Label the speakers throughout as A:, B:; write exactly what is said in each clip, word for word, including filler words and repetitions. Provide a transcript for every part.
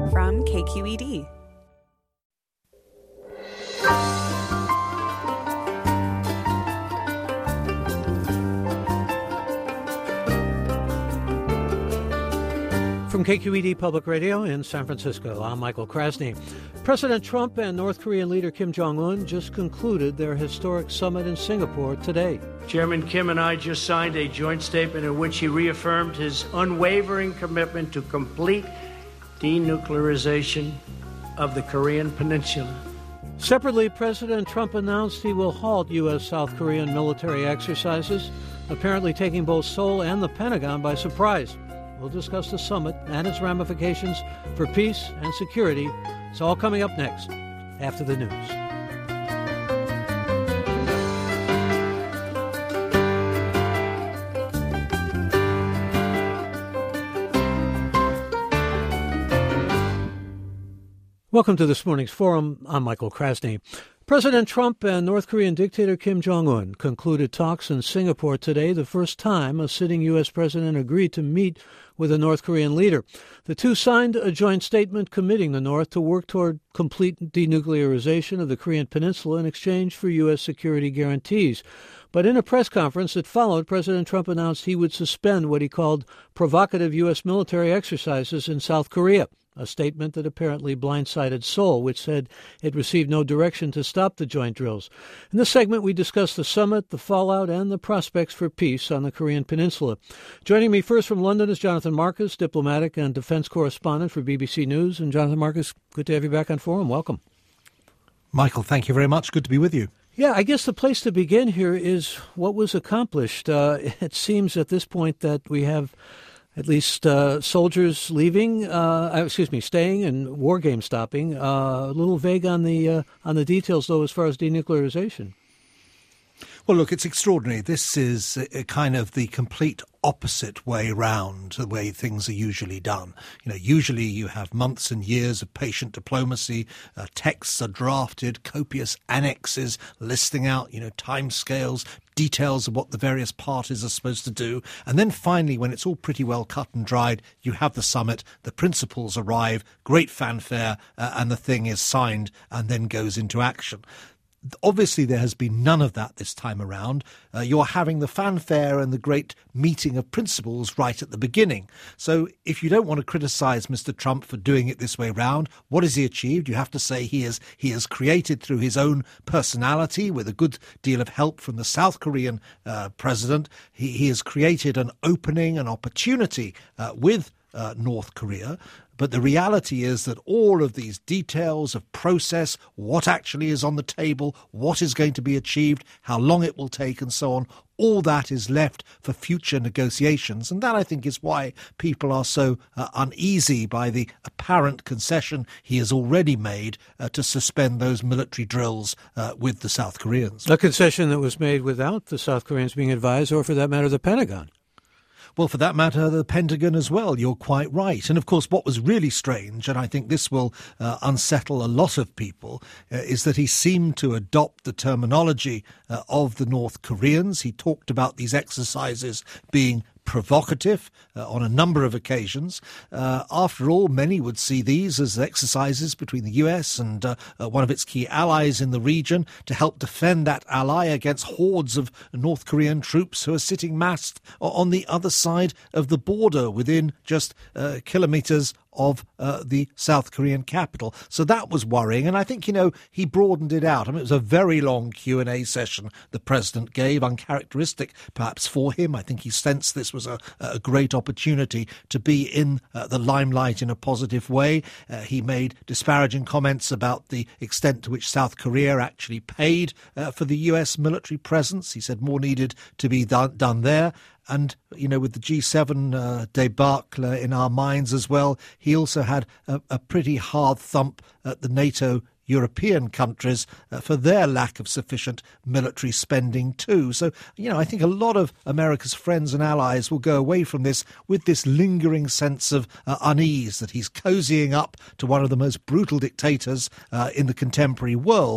A: from K Q E D.
B: From K Q E D Public Radio in San Francisco, I'm Michael Krasny. President Trump and North Korean leader Kim Jong-un just concluded their historic summit in Singapore today.
C: Chairman Kim and I just signed a joint statement in which he reaffirmed his unwavering commitment to complete denuclearization of the Korean Peninsula.
B: Separately, President Trump announced he will halt U S. South Korean military exercises, apparently taking both Seoul and the Pentagon by surprise. We'll discuss the summit and its ramifications for peace and security. It's all coming up next, after the news. Welcome to this morning's forum. I'm Michael Krasny. President Trump and North Korean dictator Kim Jong-un concluded talks in Singapore today, the first time a sitting U S president agreed to meet with a North Korean leader. The two signed a joint statement committing the North to work toward complete denuclearization of the Korean Peninsula in exchange for U S security guarantees. But in a press conference that followed, President Trump announced he would suspend what he called provocative U S military exercises in South Korea, a statement that apparently blindsided Seoul, which said it received no direction to stop the joint drills. In this segment, we discuss the summit, the fallout, and the prospects for peace on the Korean Peninsula. Joining me first from London is Jonathan Marcus, diplomatic and defense correspondent for B B C News. And Jonathan Marcus, good to have you back on Forum. Welcome.
D: Michael, thank you very much. Good to be with you.
B: Yeah, I guess the place to begin here is what was accomplished. Uh, it seems at this point that we have at least uh, soldiers leaving, uh, excuse me, staying and war game stopping. Uh, a little vague on the uh, on the details, though, as far as denuclearization.
D: Well, look, it's extraordinary. This is a, a kind of the complete opposite way round the way things are usually done. You know, usually you have months and years of patient diplomacy, uh, texts are drafted, copious annexes listing out, you know, timescales, details of what the various parties are supposed to do. And then finally, when it's all pretty well cut and dried, you have the summit, the principals arrive, great fanfare, uh, and the thing is signed and then goes into action. Obviously, there has been none of that this time around. Uh, you're having the fanfare and the great meeting of principles right at the beginning. So if you don't want to criticise Mister Trump for doing it this way round, what has he achieved? You have to say he has, he has created through his own personality, with a good deal of help from the South Korean uh, president, he, he has created an opening, an opportunity uh, with uh, North Korea. But the reality is that all of these details of process, what actually is on the table, what is going to be achieved, how long it will take and so on, all that is left for future negotiations. And that, I think, is why people are so uh, uneasy by the apparent concession he has already made uh, to suspend those military drills uh, with the South Koreans.
B: A concession that was made without the South Koreans being advised, or for that matter, the Pentagon.
D: Well, for that matter, the Pentagon as well. You're quite right. And of course, what was really strange, and I think this will uh, unsettle a lot of people, uh, is that he seemed to adopt the terminology uh, of the North Koreans. He talked about these exercises being provocative uh, on a number of occasions. Uh, after all, many would see these as exercises between the U S and uh, uh, one of its key allies in the region to help defend that ally against hordes of North Korean troops who are sitting massed on the other side of the border within just uh, kilometres of uh, the South Korean capital. So that was worrying. And I think, you know, he broadened it out. I mean, it was a very long Q and A session the president gave, uncharacteristic perhaps for him. I think he sensed this was a, a great opportunity to be in uh, the limelight in a positive way. Uh, he made disparaging comments about the extent to which South Korea actually paid uh, for the U S military presence. He said more needed to be done, done there. And, you know, with the G seven uh, debacle in our minds as well, he also had a, a pretty hard thump at the NATO European countries uh, for their lack of sufficient military spending too. So, you know, I think a lot of America's friends and allies will go away from this with this lingering sense of uh, unease that he's cozying up to one of the most brutal dictators uh, in the contemporary world.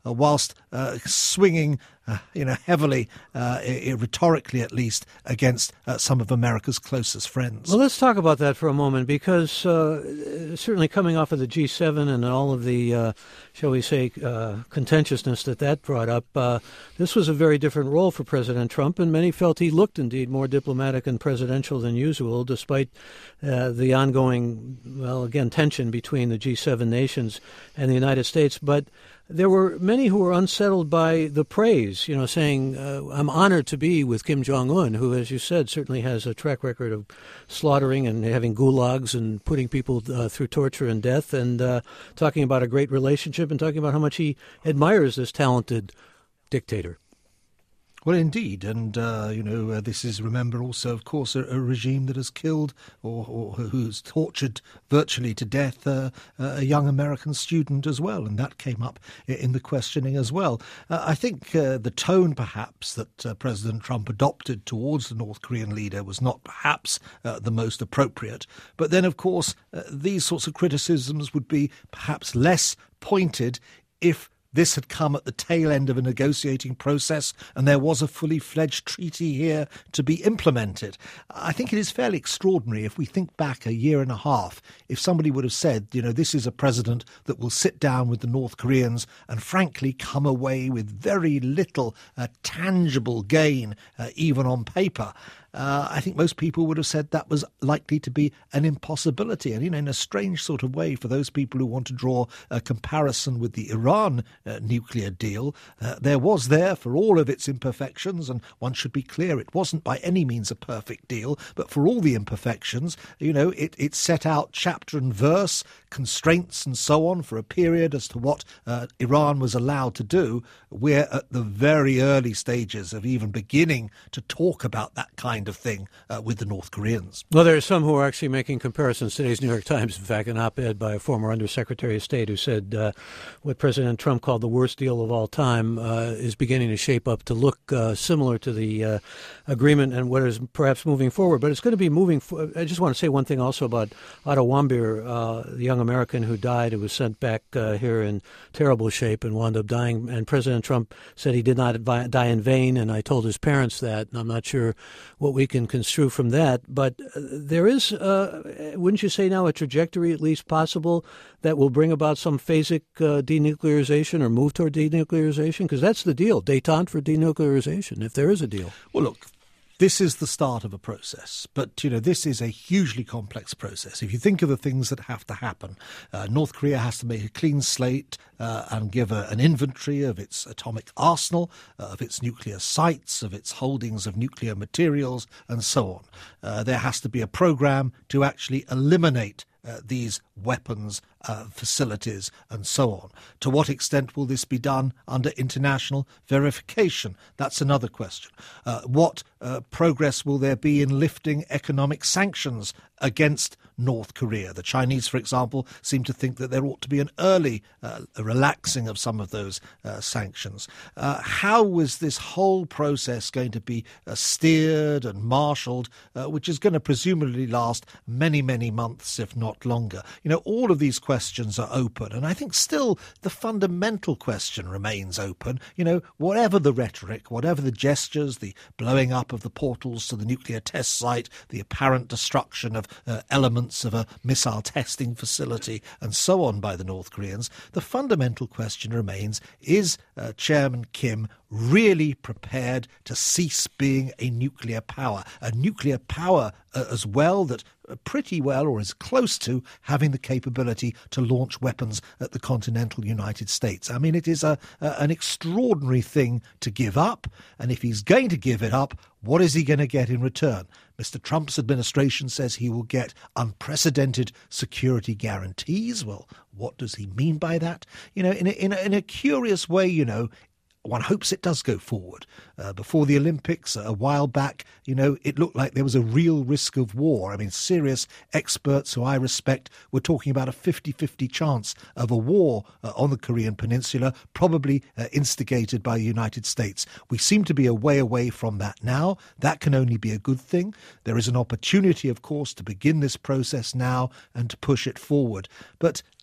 D: uh, whilst uh, swinging uh, you know, heavily, uh, I- rhetorically at least, against uh, some of America's closest friends.
B: Well, let's talk about that for a moment, because uh, certainly coming off of the G seven and all of the, uh, shall we say, uh, contentiousness that that brought up, uh, this was a very different role for President Trump, and many felt he looked indeed more diplomatic and presidential than usual, despite uh, the ongoing, well, again, tension between the G seven nations and the United States. But there were many who were unsettled by the praise, you know, saying, uh, I'm honored to be with Kim Jong-un, who, as you said, certainly has a track record of slaughtering and having gulags and putting people uh, through torture and death, and uh, talking about a great relationship and talking about how much he admires this talented dictator.
D: Well, indeed. And, uh, you know, uh, this is, remember, also, of course, a, a regime that has killed or, or who's tortured virtually to death uh, a young American student as well. And that came up in the questioning as well. Uh, I think uh, the tone, perhaps, that uh, President Trump adopted towards the North Korean leader was not perhaps uh, the most appropriate. But then, of course, uh, these sorts of criticisms would be perhaps less pointed if this had come at the tail end of a negotiating process and there was a fully fledged treaty here to be implemented. I think it is fairly extraordinary if we think back a year and a half, if somebody would have said, you know, this is a president that will sit down with the North Koreans and frankly come away with very little uh, tangible gain, uh, even on paper. Uh, I think most people would have said that was likely to be an impossibility. And, you know, in a strange sort of way, for those people who want to draw a comparison with the Iran uh, nuclear deal, uh, there was there, for all of its imperfections, and one should be clear, it wasn't by any means a perfect deal, but for all the imperfections, you know, it, it set out chapter and verse, constraints and so on for a period as to what uh, Iran was allowed to do. We're at the very early stages of even beginning to talk about that kind of thing uh, with the North Koreans.
B: Well, there are some who are actually making comparisons. Today's New York Times, in fact, an op-ed by a former Undersecretary of State who said uh, what President Trump called the worst deal of all time uh, is beginning to shape up to look uh, similar to the uh, agreement and what is perhaps moving forward. But it's going to be moving forward. I just want to say one thing also about Otto Warmbier, uh, the young American who died, who was sent back uh, here in terrible shape and wound up dying. And President Trump said he did not die in vain, and I told his parents that, and I'm not sure what we can construe from that. But uh, there is, uh, wouldn't you say now, a trajectory at least possible that will bring about some phasic uh, denuclearization or move toward denuclearization? Because that's the deal, détente for denuclearization, if there is a deal.
D: Well, look, this is the start of a process, but, you know, this is a hugely complex process. If you think of the things that have to happen, uh, North Korea has to make a clean slate uh, and give a, an inventory of its atomic arsenal, uh, of its nuclear sites, of its holdings of nuclear materials, and so on. Uh, there has to be a program to actually eliminate Uh, these weapons uh, facilities and so on. To what extent will this be done under international verification? That's another question. Uh, what uh, progress will there be in lifting economic sanctions against North Korea? The Chinese, for example, seem to think that there ought to be an early uh, relaxing of some of those uh, sanctions. Uh, how was this whole process going to be uh, steered and marshalled, uh, which is going to presumably last many, many months, if not longer? You know, all of these questions are open, and I think still the fundamental question remains open. You know, whatever the rhetoric, whatever the gestures, the blowing up of the portals to the nuclear test site, the apparent destruction of uh, elements of a missile testing facility and so on by the North Koreans, the fundamental question remains, is uh, Chairman Kim really prepared to cease being a nuclear power, a nuclear power uh, as well that uh, pretty well or is close to having the capability to launch weapons at the continental United States? I mean, it is a, a an extraordinary thing to give up, and if he's going to give it up, what is he going to get in return? Mister Trump's administration says he will get unprecedented security guarantees. Well, what does he mean by that? You know, in a, in a, in a curious way, you know, one hopes it does go forward. Uh, before the Olympics, a while back, you know, it looked like there was a real risk of war. I mean, serious experts who I respect were talking about a fifty-fifty chance of a war uh, on the Korean Peninsula, probably uh, instigated by the United States. We seem to be a way away from that now. That can only be a good thing. There is an opportunity, of course, to begin this process now and to push it forward. But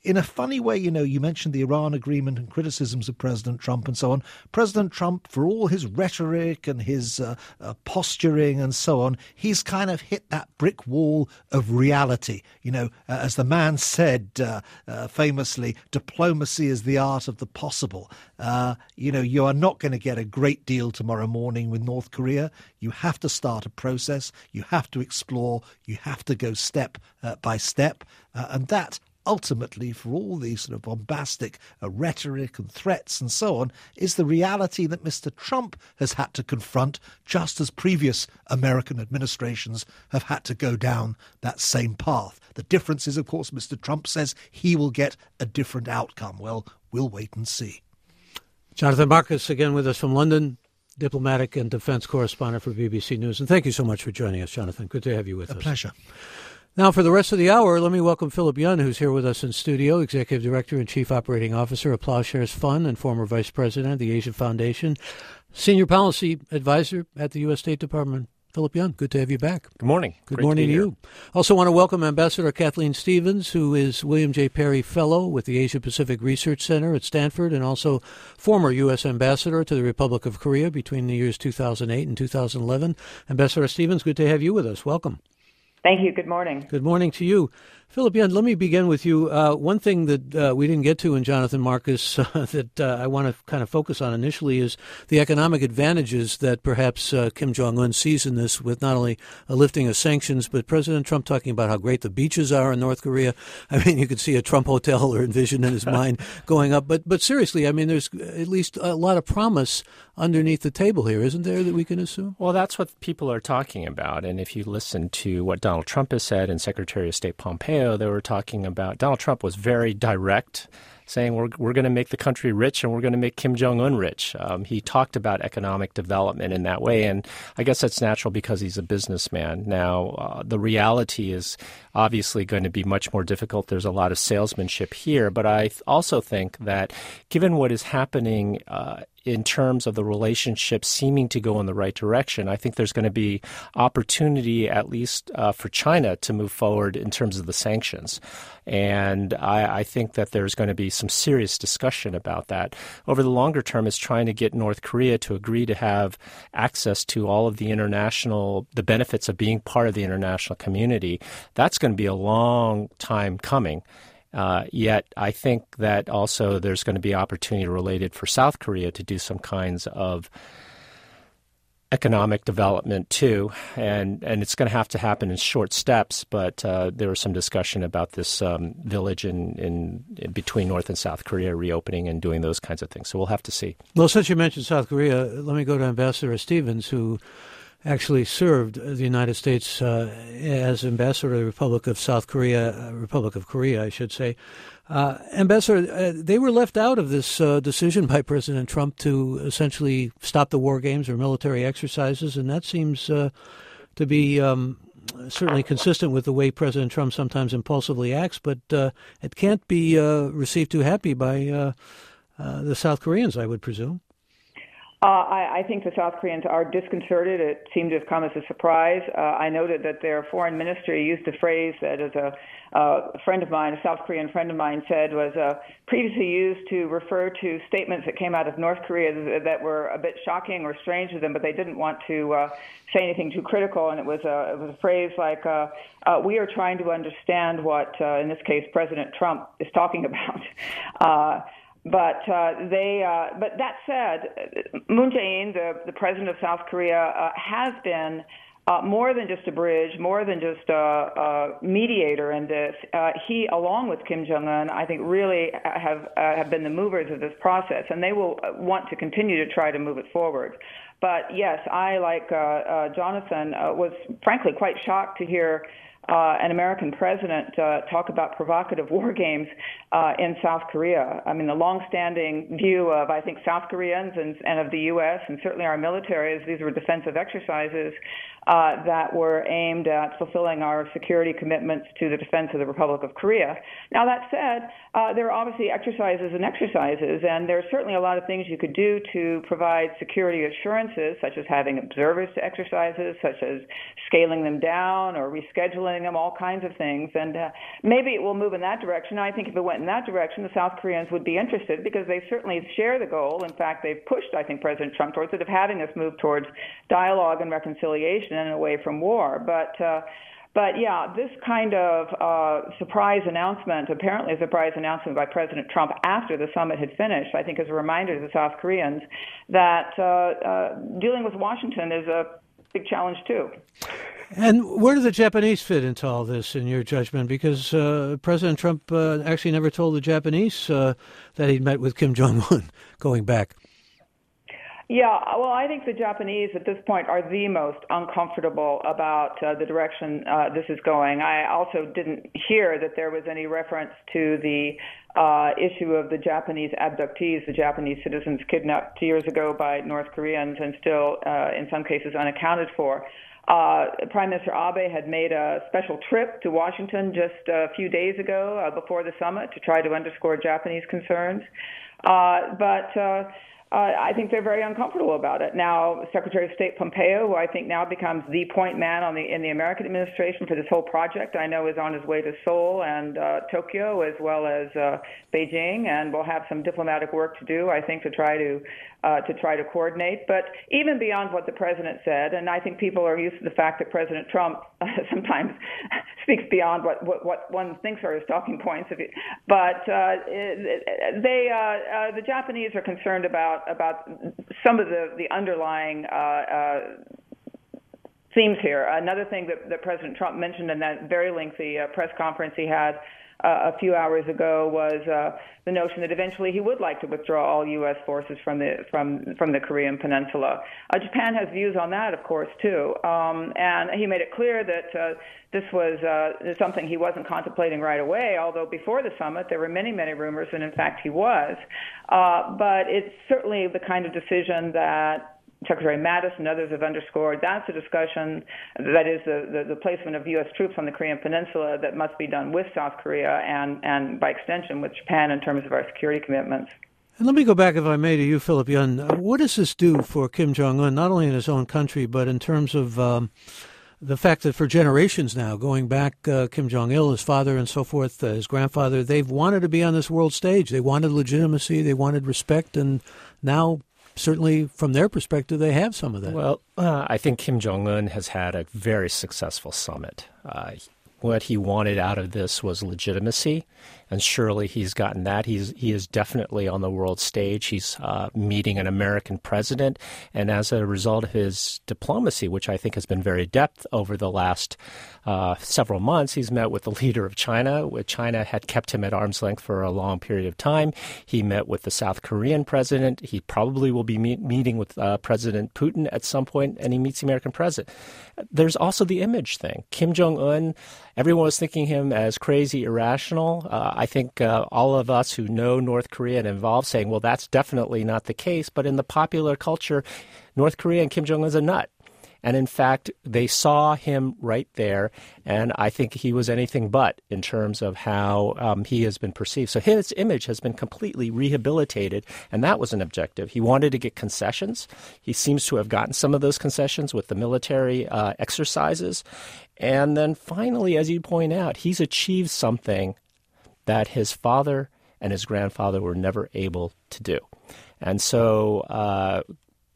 D: in a funny way, you know, you mentioned the Iran agreement and criticisms of President Trump and so on. President Trump, for all his rhetoric and his uh, uh, posturing and so on, he's kind of hit that brick wall of reality. You know, uh, as the man said uh, uh, famously, diplomacy is the art of the possible. Uh, you know, you are not going to get a great deal tomorrow morning with North Korea. You have to start a process. You have to explore. You have to go step uh, by step. Uh, and that ultimately, for all these sort of bombastic uh, rhetoric and threats and so on, is the reality that Mister Trump has had to confront, just as previous American administrations have had to go down that same path. The difference is, of course, Mister Trump says he will get a different outcome. Well, we'll wait and see.
B: Jonathan Marcus again with us from London, diplomatic and defense correspondent for B B C News. And thank you so much for joining us, Jonathan. Good to have you with
D: us.
B: A
D: pleasure.
B: Now, for the rest of the hour, let me welcome Philip Yun, who's here with us in studio, Executive Director and Chief Operating Officer of Plowshares Fund and former Vice President of the Asia Foundation, Senior Policy Advisor at the U S State Department. Philip Yun, good to have you back.
A: Good morning.
B: Good
A: Great
B: morning
A: to,
B: to you. Also want to welcome Ambassador Kathleen Stevens, who is William J. Perry Fellow with the Asia Pacific Research Center at Stanford and also former U S Ambassador to the Republic of Korea between the years two thousand eight and two thousand eleven. Ambassador Stevens, good to have you with us. Welcome.
E: Thank you. Good morning.
B: Good morning to you. Philip Yun, let me begin with you. Uh, one thing that uh, we didn't get to in Jonathan Marcus uh, that uh, I want to kind of focus on initially is the economic advantages that perhaps uh, Kim Jong-un sees in this, with not only a lifting of sanctions, but President Trump talking about how great the beaches are in North Korea. I mean, you could see a Trump hotel or envision in his mind going up. But but seriously, I mean, there's at least a lot of promise underneath the table here, isn't there, that we can assume?
A: Well, that's what people are talking about. And if you listen to what Donald Trump has said and Secretary of State Pompeo, they were talking about, Donald Trump was very direct, saying we're we're going to make the country rich and we're going to make Kim Jong-un rich. Um, he talked about economic development in that way, and I guess that's natural because he's a businessman. Now, uh, the reality is obviously going to be much more difficult. There's a lot of salesmanship here, but I th- also think that given what is happening uh, in terms of the relationship seeming to go in the right direction, I think there's going to be opportunity, at least uh, for China, to move forward in terms of the sanctions. And I, I think that there's going to be some serious discussion about that. Over the longer term is trying to get North Korea to agree to have access to all of the international, the benefits of being part of the international community. That's going to be a long time coming. Uh, yet I think that also there's going to be opportunity related for South Korea to do some kinds of economic development too, and and it's going to have to happen in short steps. But uh, there was some discussion about this um, village in, in, in between North and South Korea reopening and doing those kinds of things. So we'll have to see.
B: Well, since you mentioned South Korea, let me go to Ambassador Stevens, who actually served the United States uh, as ambassador to the Republic of South Korea, uh, Republic of Korea, I should say. Uh, ambassador, uh, they were left out of this uh, decision by President Trump to essentially stop the war games or military exercises, and that seems uh, to be um, certainly consistent with the way President Trump sometimes impulsively acts, but uh, it can't be uh, received too happy by uh, uh, the South Koreans, I would presume.
E: Uh, I, I think the South Koreans are disconcerted. It seemed to have come as a surprise. Uh, I noted that their foreign minister used a phrase that, as a uh, friend of mine, a South Korean friend of mine said, was uh, previously used to refer to statements that came out of North Korea that, that were a bit shocking or strange to them, but they didn't want to uh, say anything too critical. And it was a, it was a phrase like, uh, uh, we are trying to understand what, uh, in this case, President Trump is talking about. Uh, But uh, they. Uh, but that said, Moon Jae-in, the, the president of South Korea, uh, has been uh, more than just a bridge, more than just a, a mediator in this. Uh, he, along with Kim Jong-un, I think really have uh, have been the movers of this process, and they will want to continue to try to move it forward. But yes, I, like uh, uh, Jonathan, uh, was frankly quite shocked to hear Uh, an American president uh, talk about provocative war games uh, in South Korea. I mean, the longstanding view of, I think, South Koreans and, and of the U S and certainly our military is these were defensive exercises uh, that were aimed at fulfilling our security commitments to the defense of the Republic of Korea. Now, that said, uh, there are obviously exercises and exercises, and there are certainly a lot of things you could do to provide security assurances, such as having observers to exercises, such as scaling them down or rescheduling telling them all kinds of things. And uh, maybe it will move in that direction. I think if it went in that direction, the South Koreans would be interested because they certainly share the goal. In fact, they've pushed, I think, President Trump towards it, of having us move towards dialogue and reconciliation and away from war. But uh, But, yeah, this kind of uh, surprise announcement, apparently a surprise announcement by President Trump after the summit had finished, I think is a reminder to the South Koreans that uh, uh, dealing with Washington is a big challenge, too.
B: And where do the Japanese fit into all this, in your judgment? Because uh, President Trump uh, actually never told the Japanese uh, that he'd met with Kim Jong-un going back.
E: Yeah, well, I think the Japanese at this point are the most uncomfortable about uh, the direction uh, this is going. I also didn't hear that there was any reference to the uh, issue of the Japanese abductees, the Japanese citizens kidnapped two years ago by North Koreans and still, uh, in some cases, unaccounted for. Uh, Prime Minister Abe had made a special trip to Washington just a few days ago uh, before the summit to try to underscore Japanese concerns. Uh, but uh, Uh, I think they're very uncomfortable about it. Now, Secretary of State Pompeo, who I think now becomes the point man on the in the American administration for this whole project, I know is on his way to Seoul and uh, Tokyo as well as uh, Beijing, and will have some diplomatic work to do, I think, to try to uh, to try to coordinate. But even beyond what the president said, and I think people are used to the fact that President Trump uh, sometimes speaks beyond what, what, what one thinks are his talking points. If you, but uh, they uh, uh, the Japanese are concerned about. about some of the, the underlying uh, uh, themes here. Another thing that, that President Trump mentioned in that very lengthy uh, press conference he had uh, a few hours ago was uh, the notion that eventually he would like to withdraw all U S forces from the from from the Korean Peninsula. Uh, Japan has views on that, of course, too, um, and he made it clear that uh, this was uh, something he wasn't contemplating right away, although before the summit there were many, many rumors, and in fact he was. Uh, but it's certainly the kind of decision that Secretary Mattis and others have underscored. That's a discussion, that is the, the, the placement of U S troops on the Korean Peninsula, that must be done with South Korea and, and by extension with Japan in terms of our security commitments.
B: And let me go back, if I may, to you, Philip Yun. What does this do for Kim Jong-un, not only in his own country, but in terms of um, the fact that for generations now, going back, uh, Kim Jong-il, his father and so forth, uh, his grandfather, they've wanted to be on this world stage. They wanted legitimacy, they wanted respect, and now certainly from their perspective, they have some of that.
A: Well, uh, I think Kim Jong-un has had a very successful summit. Uh, what he wanted out of this was legitimacy, and surely he's gotten that. He's he is definitely on the world stage. He's uh, meeting an American president, and as a result of his diplomacy, which I think has been very adept over the last uh, several months, he's met with the leader of China. China had kept him at arm's length for a long period of time. He met with the South Korean president. He probably will be meet, meeting with uh, President Putin at some point, and he meets the American president. There's also the image thing. Kim Jong-un, everyone was thinking him as crazy, irrational. Uh, I think uh, all of us who know North Korea and involved saying, well, that's definitely not the case. But in the popular culture, North Korea and Kim Jong-un's a nut. And in fact, they saw him right there, and I think he was anything but in terms of how um, he has been perceived. So his image has been completely rehabilitated, and that was an objective. He wanted to get concessions. He seems to have gotten some of those concessions with the military uh, exercises. And then finally, as you point out, he's achieved something that his father and his grandfather were never able to do. And so uh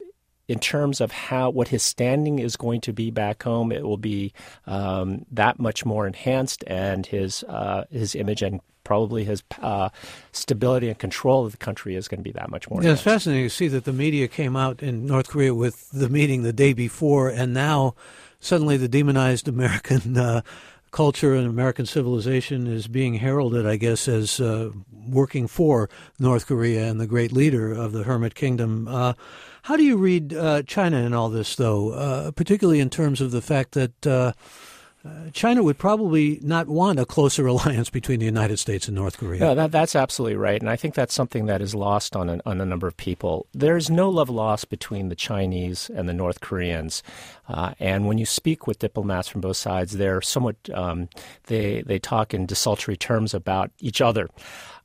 A: in terms of how what his standing is going to be back home, it will be um, that much more enhanced, and his uh, his image and probably his uh, stability and control of the country is going to be that much more
B: yeah,
A: enhanced.
B: It's fascinating to see that the media came out in North Korea with the meeting the day before, and now suddenly the demonized American uh, culture and American civilization is being heralded, I guess, as uh, working for North Korea and the great leader of the Hermit Kingdom. Uh, how do you read uh, China in all this, though, uh, particularly in terms of the fact that uh, uh, China would probably not want a closer alliance between the United States and North Korea?
A: No, that, that's absolutely right. And I think that's something that is lost on a, on a number of people. There's no love lost between the Chinese and the North Koreans. Uh, and when you speak with diplomats from both sides, they're somewhat um, they they talk in desultory terms about each other.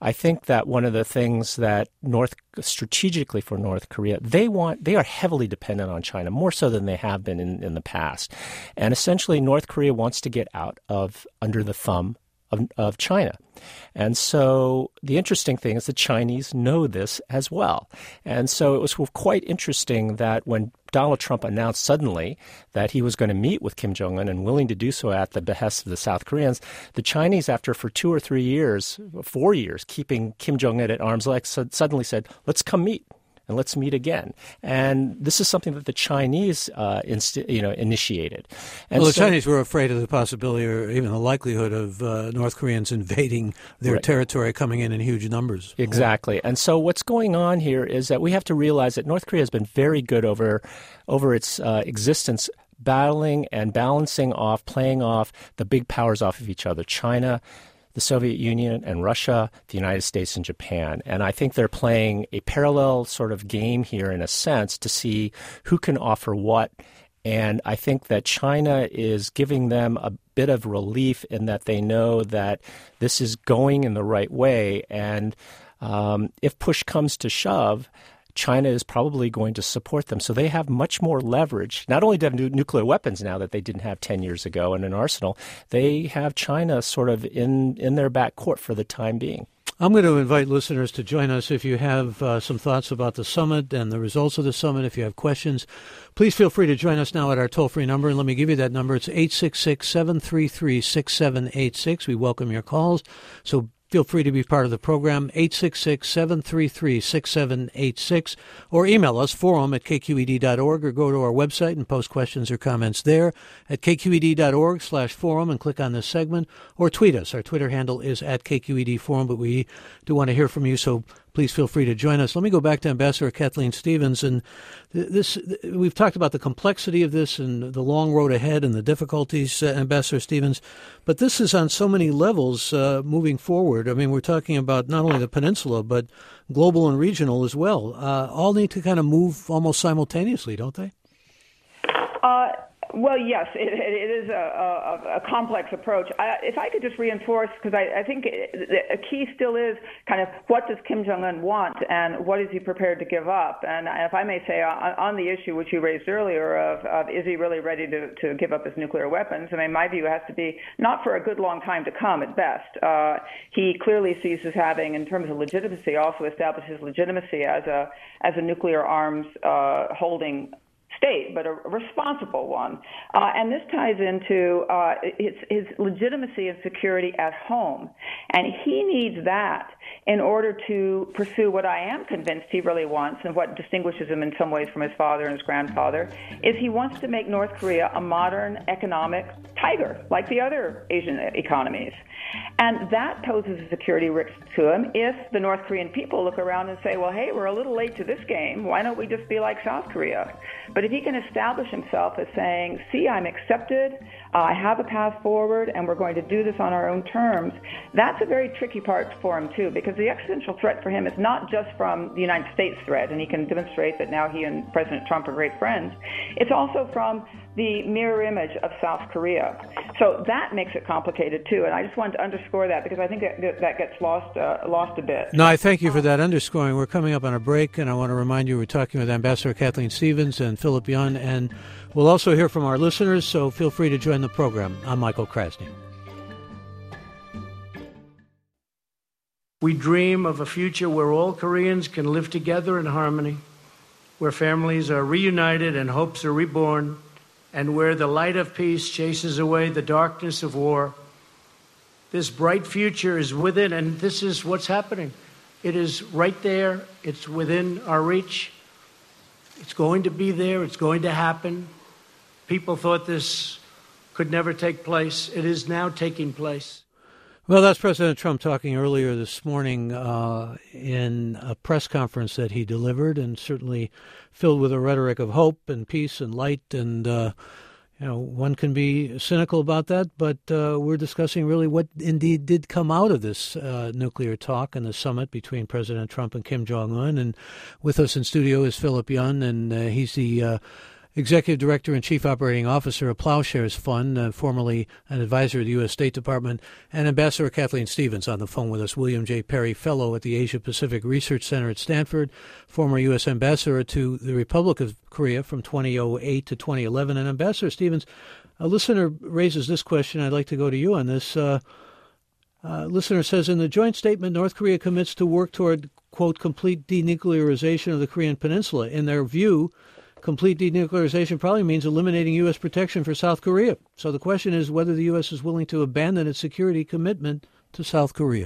A: I think that one of the things that North strategically for North Korea, they want they are heavily dependent on China, more so than they have been in, in the past. And essentially, North Korea wants to get out of under the thumb of, of China. And so the interesting thing is the Chinese know this as well. And so it was quite interesting that when Donald Trump announced suddenly that he was going to meet with Kim Jong-un and willing to do so at the behest of the South Koreans, the Chinese, after for two or three years, four years, keeping Kim Jong-un at arm's length, suddenly said, let's come meet. And let's meet again. And this is something that the Chinese, uh, inst- you know, initiated. And
B: well, the
A: so,
B: Chinese were afraid of the possibility or even the likelihood of uh, North Koreans invading their
A: right.
B: territory, coming in in huge numbers.
A: Exactly. And so what's going on here is that we have to realize that North Korea has been very good over, over its uh, existence, battling and balancing off, playing off the big powers off of each other, China, the Soviet Union and Russia, the United States and Japan. And I think they're playing a parallel sort of game here in a sense to see who can offer what. And I think that China is giving them a bit of relief in that they know that this is going in the right way. And um, if push comes to shove, China is probably going to support them. So they have much more leverage. Not only do they have nuclear weapons now that they didn't have ten years ago in an arsenal, they have China sort of in, in their back court for the time being.
B: I'm going to invite listeners to join us. If you have uh, some thoughts about the summit and the results of the summit, if you have questions, please feel free to join us now at our toll-free number. And let me give you that number. It's eight six six, seven three three, six seven eight six. We welcome your calls. So feel free to be part of the program, eight six six, seven three three, six seven eight six, or email us, forum at k q e d dot org, or go to our website and post questions or comments there at k q e d dot org slash forum and click on this segment, or tweet us. Our Twitter handle is at K Q E D Forum, but we do want to hear from you, so please feel free to join us. Let me go back to Ambassador Kathleen Stevens. And this, we've talked about the complexity of this and the long road ahead and the difficulties, uh, Ambassador Stevens. But this is on so many levels uh, moving forward. I mean, we're talking about not only the peninsula, but global and regional as well. Uh, all need to kind of move almost simultaneously, don't they?
E: Uh Well, yes, it, it is a, a, a complex approach. I, if I could just reinforce, because I, I think a key still is kind of what does Kim Jong-un want and what is he prepared to give up? And if I may say, on, on the issue which you raised earlier of, of is he really ready to, to give up his nuclear weapons, I mean, my view has to be not for a good long time to come at best. Uh, he clearly sees as having, in terms of legitimacy, also established his legitimacy as a, as a nuclear arms uh, holding state, but a responsible one. Uh, and this ties into uh, his, his legitimacy and security at home. And he needs that in order to pursue what I am convinced he really wants, and what distinguishes him in some ways from his father and his grandfather, is he wants to make North Korea a modern economic tiger, like the other Asian economies. And that poses a security risk to him if the North Korean people look around and say, well, hey, we're a little late to this game. Why don't we just be like South Korea? But if he can establish himself as saying, see, I'm accepted, uh, I have a path forward, and we're going to do this on our own terms, that's a very tricky part for him, too, because the existential threat for him is not just from the United States threat, and he can demonstrate that now he and President Trump are great friends. It's also from the mirror image of South Korea. So that makes it complicated, too, and I just wanted to underscore that because I think that, that gets lost uh, lost a bit.
B: No, I thank you for that underscoring. We're coming up on a break, and I want to remind you we're talking with Ambassador Kathleen Stevens and Philip Young, and we'll also hear from our listeners, so feel free to join the program. I'm Michael Krasny.
C: We dream of a future where all Koreans can live together in harmony, where families are reunited and hopes are reborn, and where the light of peace chases away the darkness of war. This bright future is within, and this is what's happening. It is right there. It's within our reach. It's going to be there. It's going to happen. People thought this could never take place. It is now taking place.
B: Well, that's President Trump talking earlier this morning uh, in a press conference that he delivered, and certainly filled with a rhetoric of hope and peace and light. And, uh, you know, one can be cynical about that, but uh, we're discussing really what indeed did come out of this uh, nuclear talk and the summit between President Trump and Kim Jong-un. And with us in studio is Philip Young, and uh, he's the uh, Executive Director and Chief Operating Officer of Plowshares Fund, uh, formerly an advisor to the U S. State Department, and Ambassador Kathleen Stevens on the phone with us. William J. Perry Fellow at the Asia Pacific Research Center at Stanford, former U S. Ambassador to the Republic of Korea from two thousand eight to twenty eleven. And Ambassador Stevens, a listener raises this question. I'd like to go to you on this. Uh, uh, listener says, in the joint statement, North Korea commits to work toward, quote, complete denuclearization of the Korean Peninsula. In their view, complete denuclearization probably means eliminating U S protection for South Korea. So the question is whether the U S is willing to abandon its security commitment to South Korea.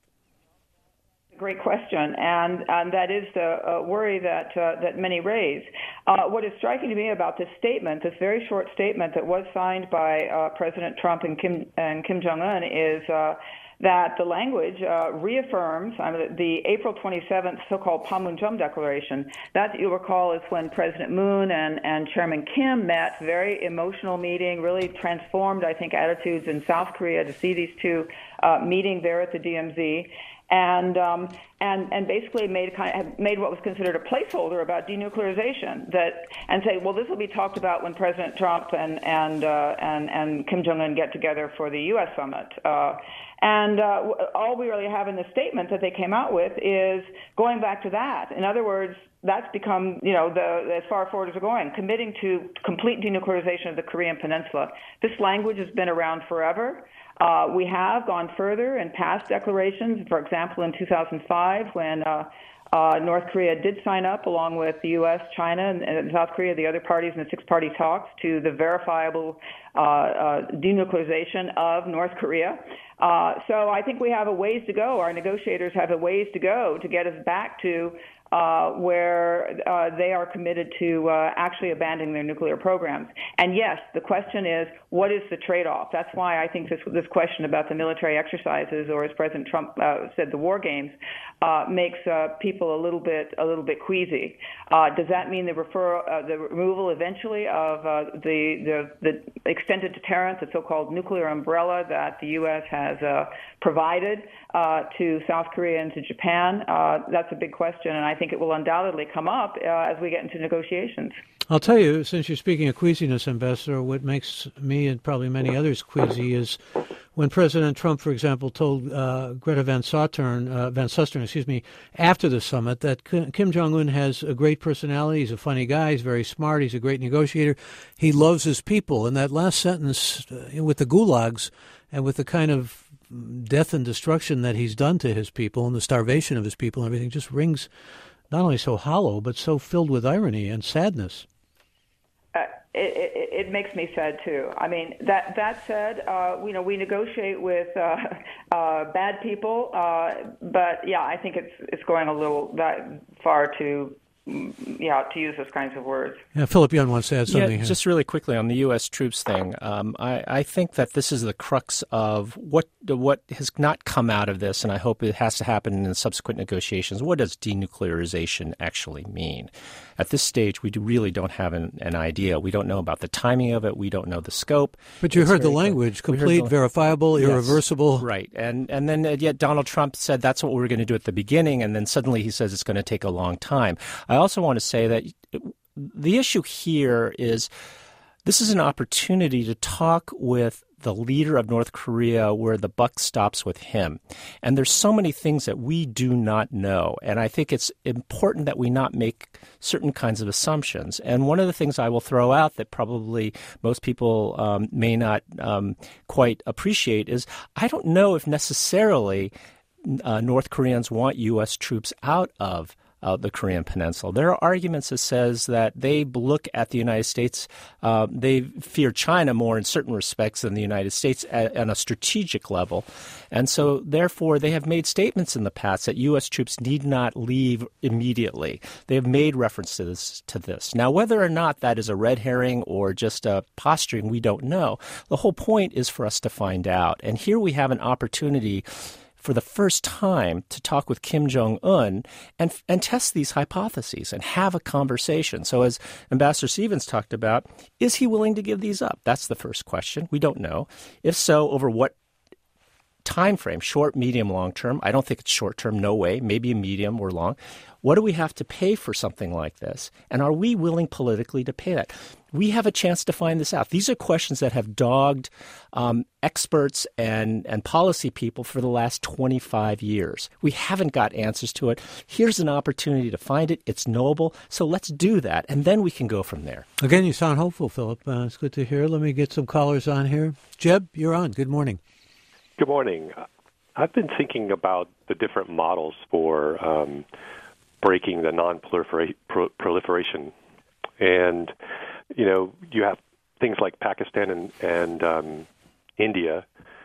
E: Great question, and, and that is the uh, worry that uh, that many raise. Uh, what is striking to me about this statement, this very short statement that was signed by uh, President Trump and Kim and Kim Jong-un, is uh, that the language uh, reaffirms I mean, the April twenty-seventh so-called Panmunjom Declaration. That, you'll recall, is when President Moon and, and Chairman Kim met, very emotional meeting, really transformed, I think, attitudes in South Korea to see these two uh, meeting there at the D M Z. And um, and and basically made kind of made what was considered a placeholder about denuclearization. That and say, well, this will be talked about when President Trump and and uh, and and Kim Jong Un get together for the U S summit. Uh, and uh, all we really have in the statement that they came out with is going back to that. In other words, that's become, you know, the as far forward as we're going, committing to complete denuclearization of the Korean Peninsula. This language has been around forever. Uh, we have gone further in past declarations. For example, in two thousand five, when uh, uh, North Korea did sign up, along with the U S, China, and, and South Korea, the other parties in the six-party talks, to the verifiable uh, uh, denuclearization of North Korea. Uh, so I think we have a ways to go. Our negotiators have a ways to go to get us back to Uh, where uh, they are committed to uh, actually abandoning their nuclear programs. And yes, the question is, what is the trade-off? That's why I think this this question about the military exercises, or as President Trump uh, said, the war games, uh, makes uh, people a little bit a little bit queasy. Uh, does that mean the refer uh, the removal eventually of uh, the, the the extended deterrent, the so-called nuclear umbrella that the U S has uh, provided uh, to South Korea and to Japan? Uh, that's a big question, and I think it will undoubtedly come up uh, as we get into negotiations.
B: I'll tell you, since you're speaking of queasiness, Ambassador, what makes me and probably many others queasy is when President Trump, for example, told uh, Greta Van Susteren, uh, Van Susteren, excuse me, after the summit that Kim Jong-un has a great personality. He's a funny guy. He's very smart. He's a great negotiator. He loves his people. And that last sentence uh, with the gulags and with the kind of death and destruction that he's done to his people and the starvation of his people and everything just rings not only so hollow, but so filled with irony and sadness.
E: Uh, it, it, it makes me sad too. I mean, that that said, uh, you know, we negotiate with uh, uh, bad people, uh, but yeah, I think it's it's going a little that far to. Yeah, to use those kinds of words.
B: Yeah, Philip Young wants to add something.
A: Yeah, just really quickly on the U S troops thing. Um, I, I think that this is the crux of what what has not come out of this, and I hope it has to happen in subsequent negotiations. What does denuclearization actually mean? At this stage, we do really don't have an, an idea. We don't know about the timing of it. We don't know the scope.
B: But you
A: it's
B: heard the language,
A: clear.
B: complete,
A: the,
B: verifiable,
A: yes,
B: irreversible.
A: Right. And, and then uh, yet Donald Trump said that's what we were going to do at the beginning, and then suddenly he says it's going to take a long time. I I also want to say that the issue here is this is an opportunity to talk with the leader of North Korea where the buck stops with him. And there's so many things that we do not know. And I think it's important that we not make certain kinds of assumptions. And one of the things I will throw out that probably most people um, may not um, quite appreciate is I don't know if necessarily uh, North Koreans want U S troops out of Uh, the Korean Peninsula. There are arguments that says that they look at the United States, uh, they fear China more in certain respects than the United States at, at a strategic level. And so, therefore, they have made statements in the past that U S troops need not leave immediately. They have made reference to this. To this. Now, whether or not that is a red herring or just a posturing, we don't know. The whole point is for us to find out. And here we have an opportunity for the first time to talk with Kim Jong-un and and test these hypotheses and have a conversation. So as Ambassador Stevens talked about, is he willing to give these up? That's the first question. We don't know. If so, over what time frame, short, medium, long term. I don't think it's short term, no way, maybe a medium or long. What do we have to pay for something like this? And are we willing politically to pay that? We have a chance to find this out. These are questions that have dogged um, experts and, and policy people for the last twenty-five years. We haven't got answers to it. Here's an opportunity to find it. It's knowable. So let's do that, and then we can go from there.
B: Again, you sound hopeful, Philip. Uh, it's good to hear. Let me get some callers on here. Jeb, you're on. Good morning.
F: Good morning. I've been thinking about the different models for um, breaking the non-proliferation. And, you know, you have things like Pakistan and, and um, India,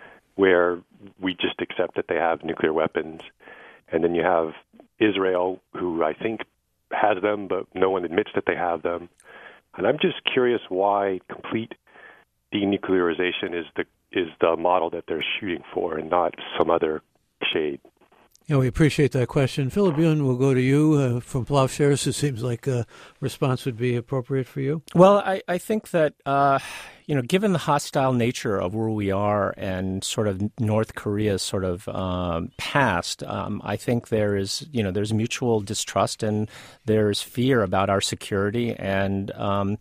F: where we just accept that they have nuclear weapons. And then you have Israel, who I think has them, but no one admits that they have them. And I'm just curious why complete denuclearization is the is the model that they're shooting for and not some other shade.
B: Yeah, we appreciate that question. Philip Yun, we'll go to you uh, from Plowshares. It seems like a response would be appropriate for you.
A: Well, I, I think that, uh, you know, given the hostile nature of where we are and sort of North Korea's sort of um, past, um, I think there is, you know, there's mutual distrust and there's fear about our security. And um,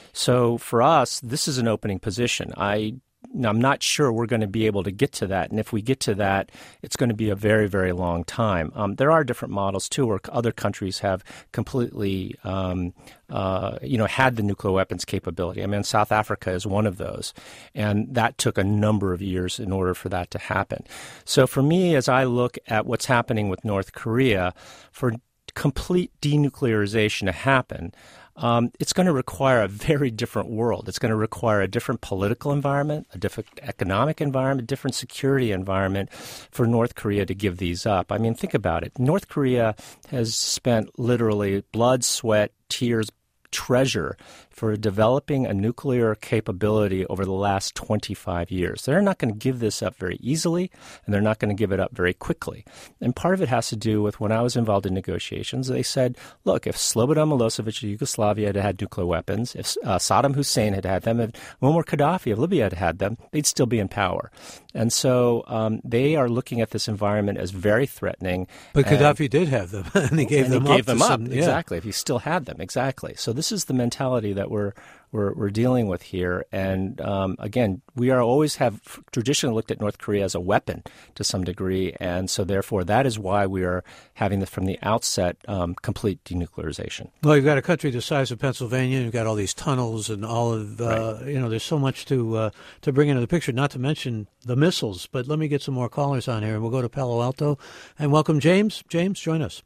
A: so for us, this is an opening position. I I'm not sure we're going to be able to get to that. And if we get to that, it's going to be a very, very long time. Um, there are different models, too, where other countries have completely, um, uh, you know, had the nuclear weapons capability. I mean, South Africa is one of those. And that took a number of years in order for that to happen. So for me, as I look at what's happening with North Korea, for complete denuclearization to happen, Um, it's going to require a very different world. It's going to require a different political environment, a different economic environment, a different security environment for North Korea to give these up. I mean, think about it. North Korea has spent literally blood, sweat, tears, treasure for developing a nuclear capability over the last twenty-five years. They're not going to give this up very easily, and they're not going to give it up very quickly. And part of it has to do with when I was involved in negotiations, they said, look, if Slobodan Milosevic of Yugoslavia had had nuclear weapons, if uh, Saddam Hussein had had them, if Muammar Gaddafi of Libya had had them, they'd still be in power. And so um, they are looking at this environment as very threatening.
B: But Gaddafi did have them, and he gave
A: and
B: them
A: he
B: up.
A: gave them up,
B: some, yeah.
A: exactly, if he still had them, exactly. So this is the mentality that we're we're, we're dealing with here. And um, again, we are always have traditionally looked at North Korea as a weapon to some degree, and so therefore that is why we are having this from the outset um, complete denuclearization.
B: Well, you've got a country the size of Pennsylvania, you've got all these tunnels and all of uh, right. you know, there's so much to uh, to bring into the picture. Not to mention the missiles. But let me get some more callers on here, and we'll go to Palo Alto and welcome James. James, join us.